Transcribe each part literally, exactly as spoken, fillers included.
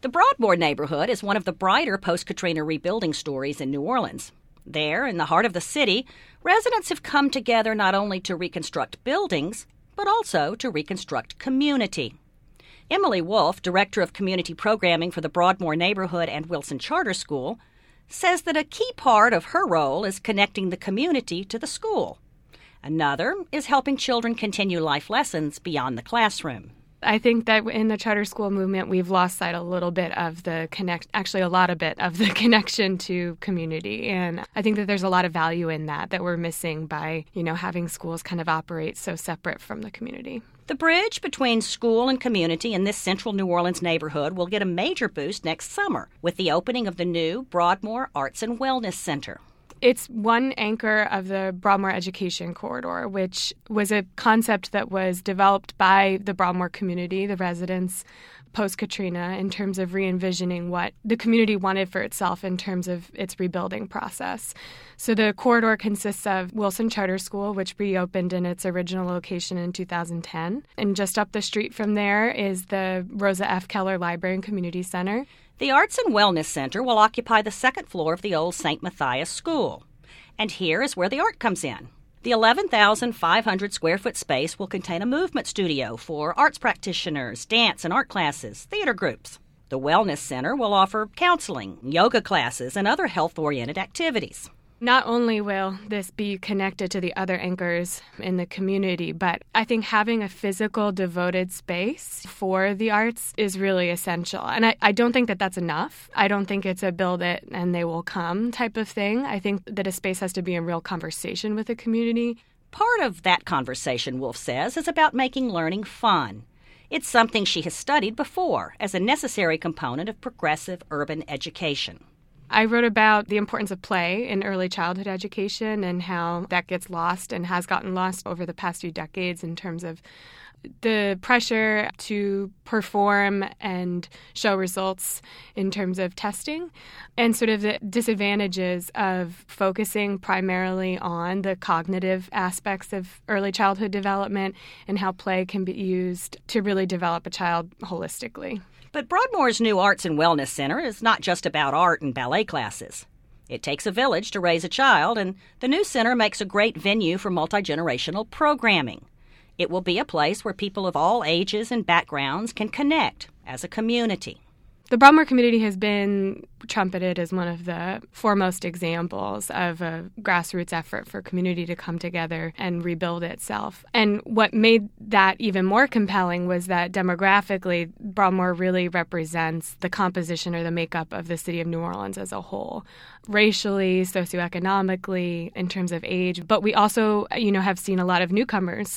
The Broadmoor neighborhood is one of the brighter post-Katrina rebuilding stories in New Orleans. There, in the heart of the city, residents have come together not only to reconstruct buildings, but also to reconstruct community. Emily Wolf, Director of Community Programming for the Broadmoor neighborhood and Wilson Charter School, says that a key part of her role is connecting the community to the school. Another is helping children continue life lessons beyond the classroom. I think that in the charter school movement, we've lost sight a little bit of the connect, actually a lot of bit of the connection to community. And I think that there's a lot of value in that that we're missing by, you know, having schools kind of operate so separate from the community. The bridge between school and community in this central New Orleans neighborhood will get a major boost next summer with the opening of the new Broadmoor Arts and Wellness Center. It's one anchor of the Broadmoor Education Corridor, which was a concept that was developed by the Broadmoor community, the residents, post-Katrina, in terms of re-envisioning what the community wanted for itself in terms of its rebuilding process. So the corridor consists of Wilson Charter School, which reopened in its original location in two thousand ten. And just up the street from there is the Rosa F. Keller Library and Community Center. The Arts and Wellness Center will occupy the second floor of the old Saint Matthias School. And here is where the art comes in. The eleven thousand five hundred square foot space will contain a movement studio for arts practitioners, dance and art classes, theater groups. The Wellness Center will offer counseling, yoga classes, and other health-oriented activities. Not only will this be connected to the other anchors in the community, but I think having a physical, devoted space for the arts is really essential. And I, I don't think that that's enough. I don't think it's a build it and they will come type of thing. I think that a space has to be in real conversation with the community. Part of that conversation, Wolf says, is about making learning fun. It's something she has studied before as a necessary component of progressive urban education. I wrote about the importance of play in early childhood education and how that gets lost and has gotten lost over the past few decades in terms of the pressure to perform and show results in terms of testing and sort of the disadvantages of focusing primarily on the cognitive aspects of early childhood development and how play can be used to really develop a child holistically. But Broadmoor's new Arts and Wellness Center is not just about art and ballet classes. It takes a village to raise a child, and the new center makes a great venue for multi-generational programming. It will be a place where people of all ages and backgrounds can connect as a community. The Broadmoor community has been trumpeted as one of the foremost examples of a grassroots effort for community to come together and rebuild itself. And what made that even more compelling was that demographically, Broadmoor really represents the composition or the makeup of the city of New Orleans as a whole, racially, socioeconomically, in terms of age. But we also, you know, have seen a lot of newcomers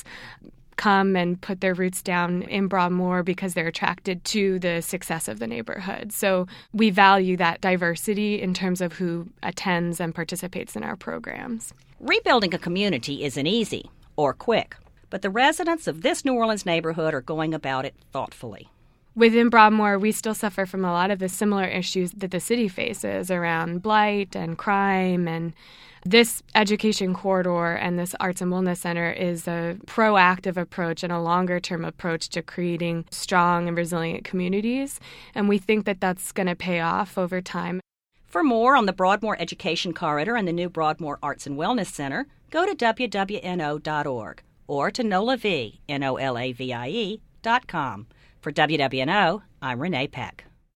come and put their roots down in Broadmoor because they're attracted to the success of the neighborhood. So we value that diversity in terms of who attends and participates in our programs. Rebuilding a community isn't easy or quick, but the residents of this New Orleans neighborhood are going about it thoughtfully. Within Broadmoor, we still suffer from a lot of the similar issues that the city faces around blight and crime. And this education corridor and this Arts and Wellness Center is a proactive approach and a longer-term approach to creating strong and resilient communities. And we think that that's going to pay off over time. For more on the Broadmoor Education Corridor and the new Broadmoor Arts and Wellness Center, go to W W N O dot org or to Nolavie, N O L A V I E, dot com. For W W N O, I'm Renee Peck.